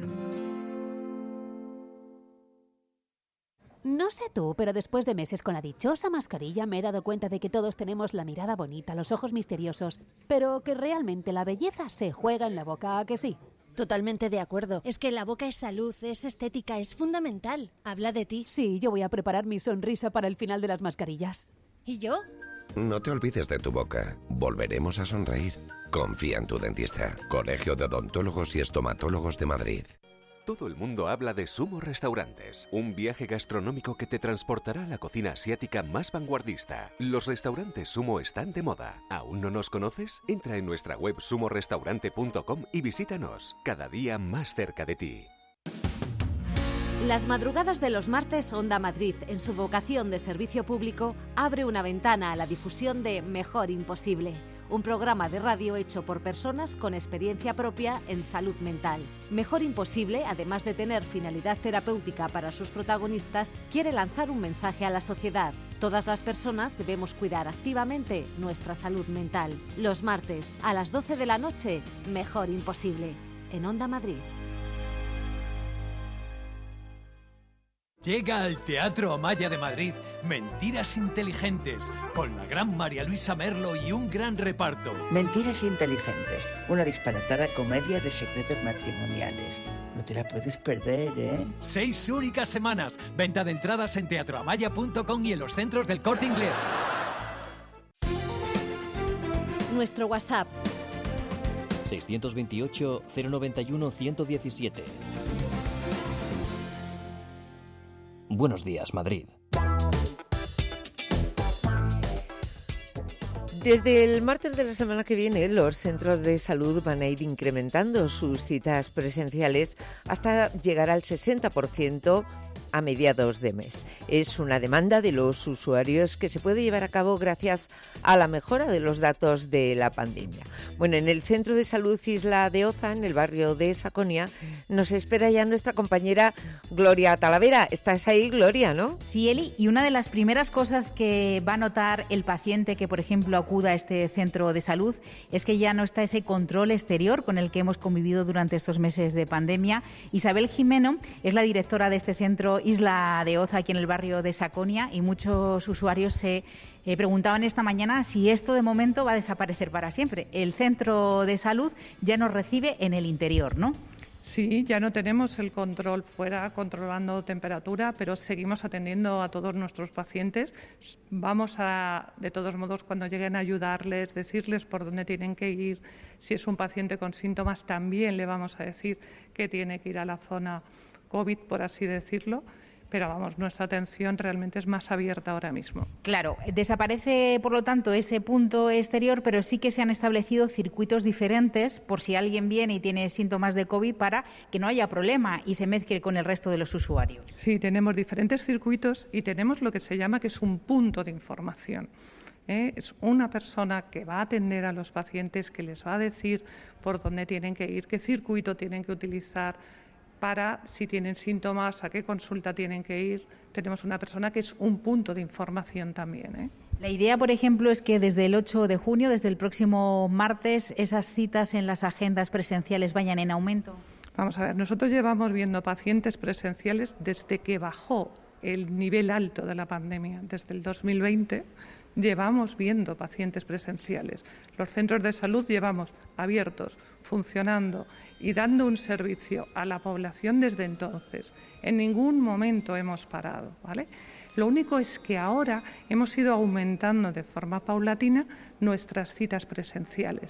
No sé tú, pero después de meses con la dichosa mascarilla me he dado cuenta de que todos tenemos la mirada bonita, los ojos misteriosos, pero que realmente la belleza se juega en la boca, ¿a que sí? Totalmente de acuerdo. Es que la boca es salud, es estética, es fundamental. Habla de ti. Sí, yo voy a preparar mi sonrisa para el final de las mascarillas. ¿Y yo? No te olvides de tu boca. Volveremos a sonreír. Confía en tu dentista. Colegio de Odontólogos y Estomatólogos de Madrid. Todo el mundo habla de Sumo Restaurantes, un viaje gastronómico que te transportará a la cocina asiática más vanguardista. Los restaurantes Sumo están de moda. ¿Aún no nos conoces? Entra en nuestra web sumorestaurante.com y visítanos, cada día más cerca de ti. Las madrugadas de los martes, Onda Madrid, en su vocación de servicio público, abre una ventana a la difusión de Mejor Imposible, un programa de radio hecho por personas con experiencia propia en salud mental. Mejor Imposible, además de tener finalidad terapéutica para sus protagonistas, quiere lanzar un mensaje a la sociedad. Todas las personas debemos cuidar activamente nuestra salud mental. Los martes, a las 12 de la noche, Mejor Imposible, en Onda Madrid. Llega al Teatro Amaya de Madrid Mentiras Inteligentes, con la gran María Luisa Merlo y un gran reparto. Mentiras Inteligentes, una disparatada comedia de secretos matrimoniales. No te la puedes perder, ¿eh? 6 únicas semanas. Venta de entradas en teatroamaya.com y en los centros del Corte Inglés. Nuestro WhatsApp 628 091 117. Buenos días, Madrid. Desde el martes de la semana que viene, los centros de salud van a ir incrementando sus citas presenciales hasta llegar al 60% a mediados de mes. Es una demanda de los usuarios que se puede llevar a cabo gracias a la mejora de los datos de la pandemia. Bueno, en el Centro de Salud Isla de Oza, en el barrio de Saconia, nos espera ya nuestra compañera Gloria Talavera. ¿Estás ahí, Gloria, no? Sí, Eli, y una de las primeras cosas que va a notar el paciente que, por ejemplo, acuda a este centro de salud es que ya no está ese control exterior con el que hemos convivido durante estos meses de pandemia. Isabel Jimeno es la directora de este centro Isla de Oza, aquí en el barrio de Saconia, y muchos usuarios se preguntaban esta mañana si esto de momento va a desaparecer para siempre. El centro de salud ya nos recibe en el interior, ¿no? Sí, ya no tenemos el control fuera controlando temperatura, pero seguimos atendiendo a todos nuestros pacientes. Vamos a, de todos modos, cuando lleguen a ayudarles, decirles por dónde tienen que ir. Si es un paciente con síntomas, también le vamos a decir que tiene que ir a la zona COVID, por así decirlo. Pero vamos, nuestra atención realmente es más abierta ahora mismo. Claro, desaparece por lo tanto ese punto exterior, pero sí que se han establecido circuitos diferentes por si alguien viene y tiene síntomas de COVID para que no haya problema y se mezcle con el resto de los usuarios. Sí, tenemos diferentes circuitos y tenemos lo que se llama que es un punto de información. Es una persona que va a atender a los pacientes, que les va a decir por dónde tienen que ir, qué circuito tienen que utilizar, para si tienen síntomas, a qué consulta tienen que ir. Tenemos una persona que es un punto de información también, ¿eh? La idea, por ejemplo, es que desde el 8 de junio, desde el próximo martes, esas citas en las agendas presenciales vayan en aumento. Vamos a ver, nosotros llevamos viendo pacientes presenciales desde que bajó el nivel alto de la pandemia, desde el 2020. Llevamos viendo pacientes presenciales. Los centros de salud llevamos abiertos, funcionando y dando un servicio a la población desde entonces. En ningún momento hemos parado, ¿vale? Lo único es que ahora hemos ido aumentando de forma paulatina nuestras citas presenciales.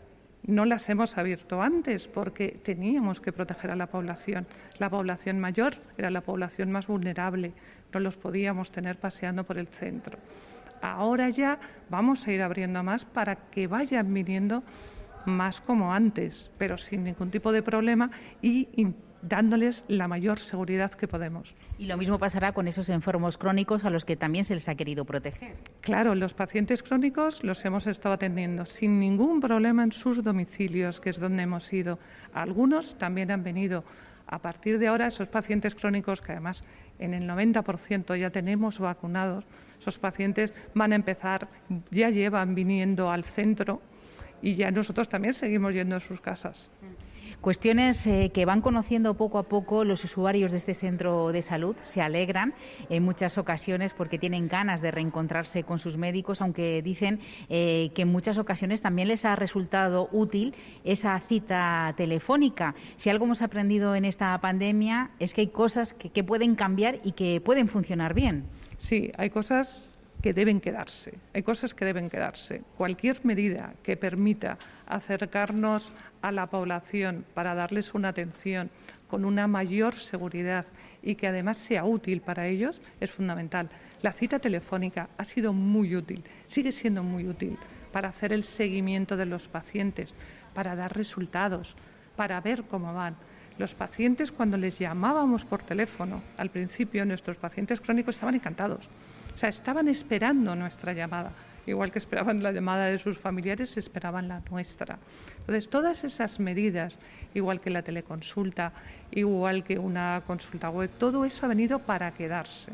No las hemos abierto antes porque teníamos que proteger a la población. La población mayor era la población más vulnerable, no los podíamos tener paseando por el centro. Ahora ya vamos a ir abriendo más para que vayan viniendo más como antes, pero sin ningún tipo de problema y dándoles la mayor seguridad que podemos. Y lo mismo pasará con esos enfermos crónicos a los que también se les ha querido proteger. Claro, los pacientes crónicos los hemos estado atendiendo sin ningún problema en sus domicilios, que es donde hemos ido. Algunos también han venido. A partir de ahora, esos pacientes crónicos, que además en el 90% ya tenemos vacunados, esos pacientes van a empezar, ya llevan viniendo al centro y ya nosotros también seguimos yendo a sus casas. Cuestiones que van conociendo poco a poco los usuarios de este centro de salud. Se alegran en muchas ocasiones porque tienen ganas de reencontrarse con sus médicos, aunque dicen que en muchas ocasiones también les ha resultado útil esa cita telefónica. Si algo hemos aprendido en esta pandemia es que hay cosas que pueden cambiar y que pueden funcionar bien. Sí, hay cosas que deben quedarse. Hay cosas que deben quedarse. Cualquier medida que permita acercarnos a la población para darles una atención con una mayor seguridad y que además sea útil para ellos es fundamental. La cita telefónica ha sido muy útil, sigue siendo muy útil para hacer el seguimiento de los pacientes, para dar resultados, para ver cómo van. Los pacientes, cuando les llamábamos por teléfono, al principio nuestros pacientes crónicos estaban encantados. O sea, estaban esperando nuestra llamada, igual que esperaban la llamada de sus familiares, esperaban la nuestra. Entonces, todas esas medidas, igual que la teleconsulta, igual que una consulta web, todo eso ha venido para quedarse.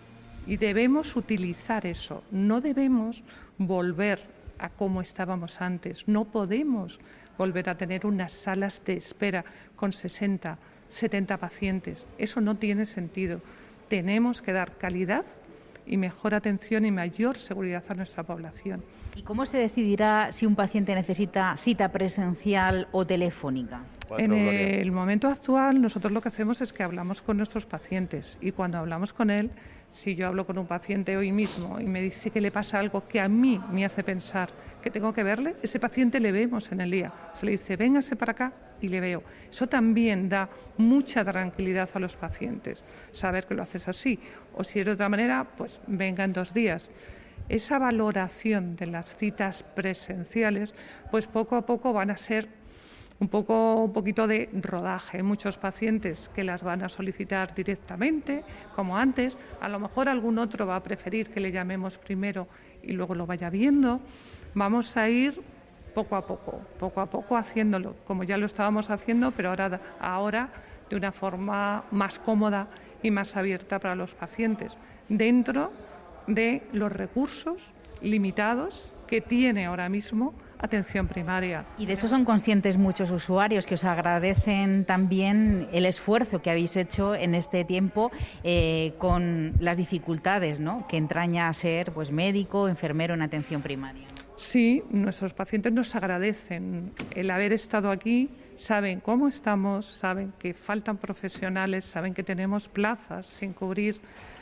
Y debemos utilizar eso, no debemos volver a como estábamos antes, no podemos volver a tener unas salas de espera con 60, 70 pacientes. Eso no tiene sentido. Tenemos que dar calidad y mejor atención y mayor seguridad a nuestra población. ¿Y cómo se decidirá si un paciente necesita cita presencial o telefónica? En el momento actual, nosotros lo que hacemos es que hablamos con nuestros pacientes y cuando hablamos con él, si yo hablo con un paciente hoy mismo y me dice que le pasa algo que a mí me hace pensar que tengo que verle, ese paciente le vemos en el día. Se le dice, véngase para acá y le veo. Eso también da mucha tranquilidad a los pacientes, saber que lo haces así. O si es de otra manera, pues venga en 2 días. Esa valoración de las citas presenciales, pues poco a poco van a ser un poquito de rodaje. Hay muchos pacientes que las van a solicitar directamente, como antes. A lo mejor algún otro va a preferir que le llamemos primero y luego lo vaya viendo. Vamos a ir poco a poco haciéndolo, como ya lo estábamos haciendo, pero ahora de una forma más cómoda y más abierta para los pacientes, dentro de los recursos limitados que tiene ahora mismo atención primaria. Y de eso son conscientes muchos usuarios, que os agradecen también el esfuerzo que habéis hecho en este tiempo con las dificultades, ¿no?, que entraña ser pues médico, enfermero en atención primaria. Sí, nuestros pacientes nos agradecen el haber estado aquí, saben cómo estamos, saben que faltan profesionales, saben que tenemos plazas sin cubrir,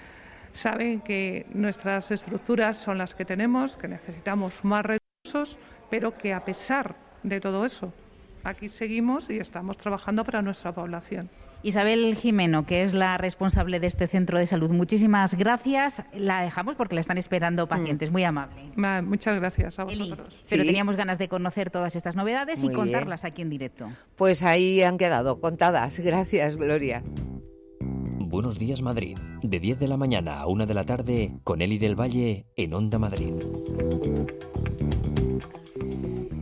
saben que nuestras estructuras son las que tenemos, que necesitamos más recursos, pero que a pesar de todo eso, aquí seguimos y estamos trabajando para nuestra población. Isabel Jimeno, que es la responsable de este centro de salud, muchísimas gracias. La dejamos porque la están esperando pacientes. Muy amable. Muchas gracias a vosotros. Eli, pero teníamos ganas de conocer todas estas novedades y contarlas aquí en directo. Pues ahí han quedado contadas. Gracias, Gloria. Buenos días, Madrid. De 10 de la mañana a 1 de la tarde, con Eli del Valle en Onda Madrid.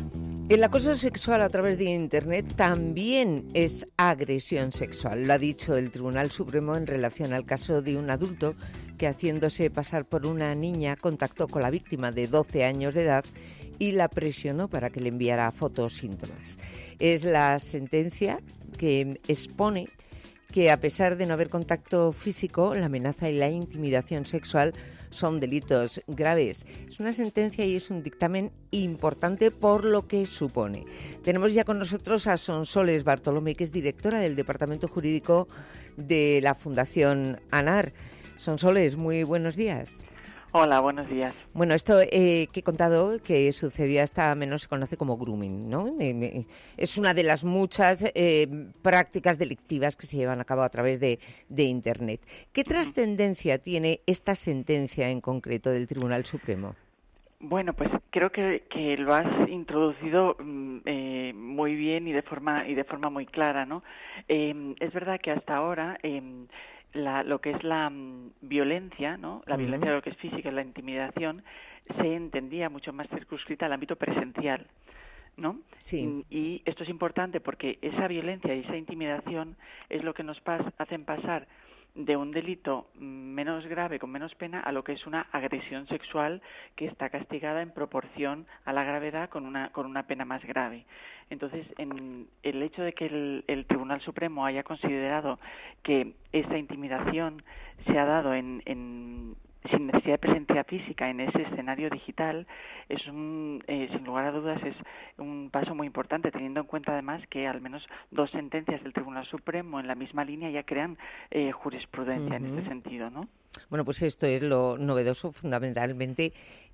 El acoso sexual a través de Internet también es agresión sexual. Lo ha dicho el Tribunal Supremo en relación al caso de un adulto que, haciéndose pasar por una niña, contactó con la víctima de 12 años de edad y la presionó para que le enviara fotos o síntomas. Es la sentencia que expone que, a pesar de no haber contacto físico, la amenaza y la intimidación sexual son delitos graves. Es una sentencia y es un dictamen importante por lo que supone. Tenemos ya con nosotros a Sonsoles Bartolomé, que es directora del Departamento Jurídico de la Fundación ANAR. Sonsoles, muy buenos días. Hola, buenos días. Bueno, esto que he contado que sucedió hasta menos se conoce como grooming, ¿no? Es una de las muchas prácticas delictivas que se llevan a cabo a través de Internet. ¿Qué trascendencia tiene esta sentencia en concreto del Tribunal Supremo? Bueno, pues creo que lo has introducido muy bien y de forma muy clara, ¿no? Es verdad que hasta ahora lo que es la violencia, ¿no? La violencia de lo que es física, la intimidación, se entendía mucho más circunscrita al ámbito presencial, ¿no? Sí. Y esto es importante porque esa violencia y esa intimidación es lo que nos hacen pasar de un delito menos grave, con menos pena, a lo que es una agresión sexual que está castigada en proporción a la gravedad con una pena más grave. Entonces, el hecho de que el Tribunal Supremo haya considerado que esa intimidación se ha dado sin necesidad de presencia física en ese escenario digital, es sin lugar a dudas, es un paso muy importante, teniendo en cuenta además que al menos 2 sentencias del Tribunal Supremo en la misma línea ya crean jurisprudencia en este sentido, ¿no? Bueno, pues esto es lo novedoso, fundamentalmente,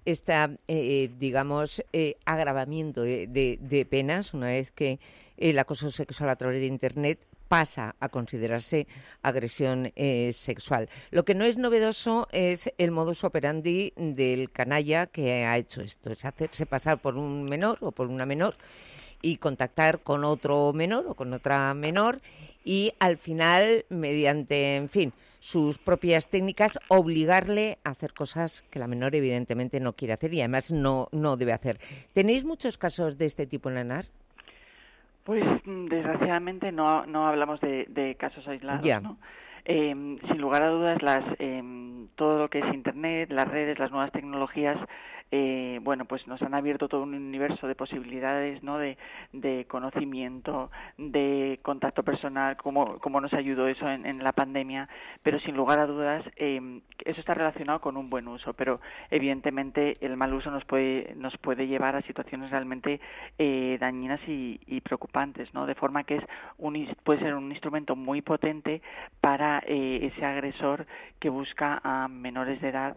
agravamiento de penas, una vez que el acoso sexual a través de Internet pasa a considerarse agresión sexual. Lo que no es novedoso es el modus operandi del canalla que ha hecho esto, es hacerse pasar por un menor o por una menor y contactar con otro menor o con otra menor y al final, mediante, en fin, sus propias técnicas, obligarle a hacer cosas que la menor evidentemente no quiere hacer y además no debe hacer. ¿Tenéis muchos casos de este tipo en la ANAR? Pues desgraciadamente no hablamos de casos aislados, ¿no? Sin lugar a dudas, todo lo que es Internet, las redes, las nuevas tecnologías, pues nos han abierto todo un universo de posibilidades, ¿no? De conocimiento, de contacto personal, como nos ayudó eso en la pandemia, pero sin lugar a dudas eso está relacionado con un buen uso, pero evidentemente el mal uso nos puede llevar a situaciones realmente dañinas y preocupantes, ¿no? De forma que puede ser un instrumento muy potente para ese agresor que busca a menores de edad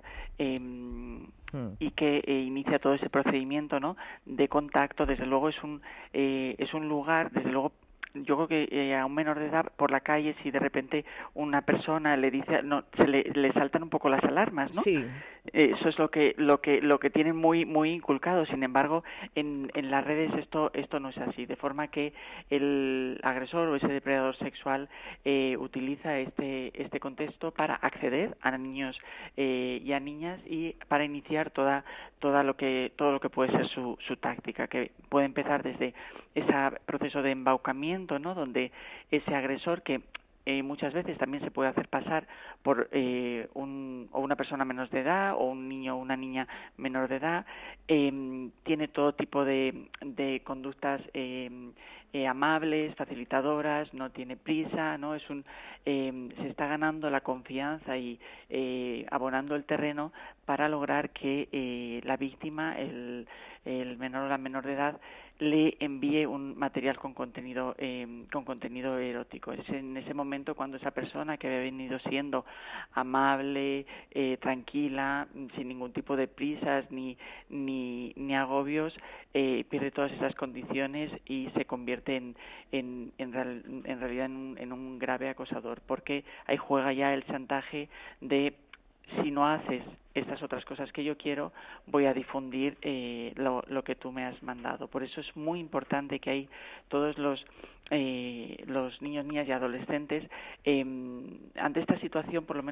y que inicia todo ese procedimiento, ¿no? De contacto. Desde luego es un lugar, desde luego. Yo creo que a un menor de edad por la calle, si de repente una persona le dice, le saltan un poco las alarmas, ¿no? Sí. Eso es lo que tienen muy muy inculcado. Sin embargo, en las redes esto no es así, de forma que el agresor o ese depredador sexual utiliza este contexto para acceder a niños y a niñas y para iniciar todo lo que puede ser su táctica, que puede empezar desde ese proceso de embaucamiento, ¿no? Donde ese agresor que muchas veces también se puede hacer pasar por una persona menor de edad o un niño o una niña menor de edad, tiene todo tipo de conductas amables, facilitadoras, no tiene prisa, ¿no? Se está ganando la confianza y abonando el terreno para lograr que la víctima, el menor o la menor de edad, le envíe un material con contenido erótico. Es en ese momento cuando esa persona que había venido siendo amable, tranquila, sin ningún tipo de prisas ni agobios, pierde todas esas condiciones y se convierte en realidad en un grave acosador, porque ahí juega ya el chantaje de: si no haces estas otras cosas que yo quiero, voy a difundir lo que tú me has mandado. Por eso es muy importante que hay todos los niños, niñas y adolescentes ante esta situación, por lo menos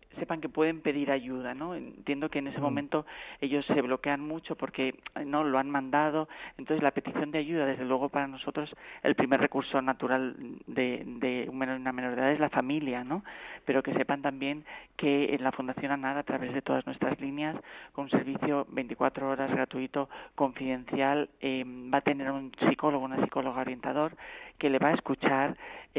sepan que pueden pedir ayuda, ¿no? Entiendo que en ese momento ellos se bloquean mucho porque no lo han mandado, entonces la petición de ayuda, desde luego para nosotros el primer recurso natural de un menor y una menor de edad es la familia, ¿no? Pero que sepan también que en la Fundación ANAR, a través de todas nuestras líneas, con un servicio 24 horas gratuito, confidencial, va a tener un psicólogo, una psicóloga orientador que le va a escuchar,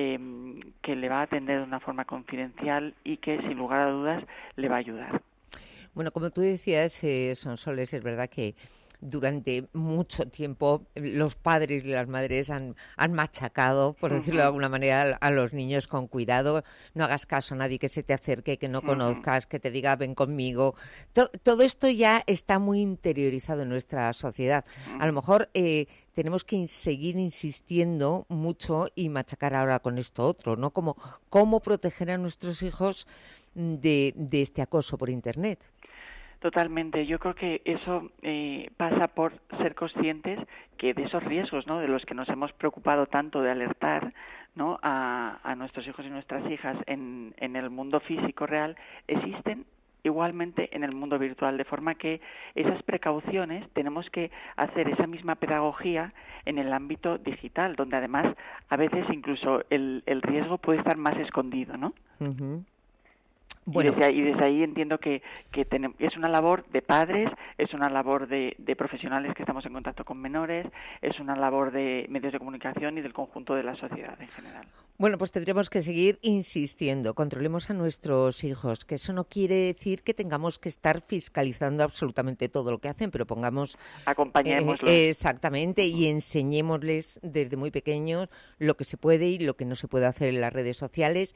que le va a atender de una forma confidencial y que sin lugar a dudas le va a ayudar. Bueno, como tú decías, Sonsoles, es verdad que durante mucho tiempo los padres y las madres han machacado, por decirlo de alguna manera, a los niños con cuidado. No hagas caso a nadie que se te acerque, que no conozcas, que te diga ven conmigo. Todo esto ya está muy interiorizado en nuestra sociedad. A lo mejor tenemos que seguir insistiendo mucho y machacar ahora con esto otro, ¿no? Como cómo proteger a nuestros hijos de este acoso por Internet. Totalmente. Yo creo que eso pasa por ser conscientes que de esos riesgos, ¿no?, de los que nos hemos preocupado tanto de alertar, ¿no?, a nuestros hijos y nuestras hijas en el mundo físico real, existen igualmente en el mundo virtual, de forma que esas precauciones tenemos que hacer esa misma pedagogía en el ámbito digital, donde además a veces incluso el riesgo puede estar más escondido, ¿no? Uh-huh. Bueno. Y desde ahí entiendo que es una labor de padres, es una labor de profesionales que estamos en contacto con menores, es una labor de medios de comunicación y del conjunto de la sociedad en general. Bueno, pues tendremos que seguir insistiendo, controlemos a nuestros hijos, que eso no quiere decir que tengamos que estar fiscalizando absolutamente todo lo que hacen, pero acompañémoslos. Exactamente, y enseñémosles desde muy pequeños lo que se puede y lo que no se puede hacer en las redes sociales.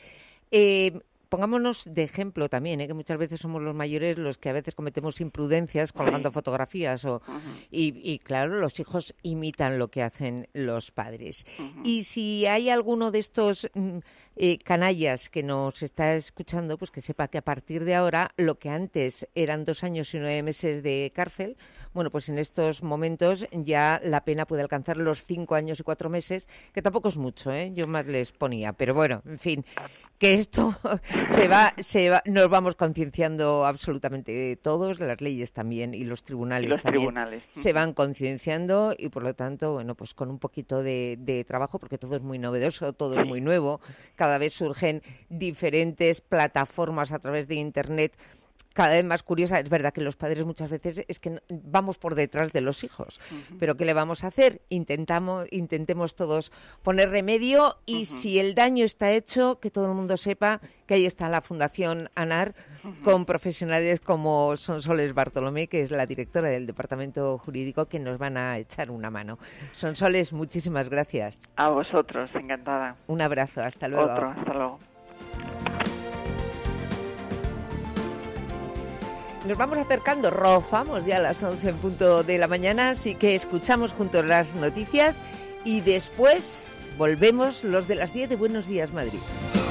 Pongámonos de ejemplo también, que muchas veces somos los mayores los que a veces cometemos imprudencias colgando fotografías y claro, los hijos imitan lo que hacen los padres. Y si hay alguno de estos canallas que nos está escuchando, pues que sepa que a partir de ahora lo que antes eran 2 años y 9 meses de cárcel, bueno, pues en estos momentos ya la pena puede alcanzar los 5 años y 4 meses, que tampoco es mucho, yo más les ponía, pero bueno, en fin, que esto nos vamos concienciando absolutamente todos, las leyes también y los tribunales también se van concienciando y por lo tanto, bueno, pues con un poquito de trabajo, porque todo es muy novedoso, todo es muy nuevo, cada vez surgen diferentes plataformas a través de Internet cada vez más curiosa. Es verdad que los padres muchas veces es que vamos por detrás de los hijos, pero ¿qué le vamos a hacer? Intentemos todos poner remedio y si el daño está hecho, que todo el mundo sepa que ahí está la Fundación ANAR con profesionales como Sonsoles Bartolomé, que es la directora del Departamento Jurídico, que nos van a echar una mano. Sonsoles, muchísimas gracias. A vosotros, encantada. Un abrazo, hasta luego. Hasta luego. Nos vamos acercando, rozamos ya a las 11 en punto de la mañana, así que escuchamos juntos las noticias y después volvemos los de las 10 de Buenos Días Madrid.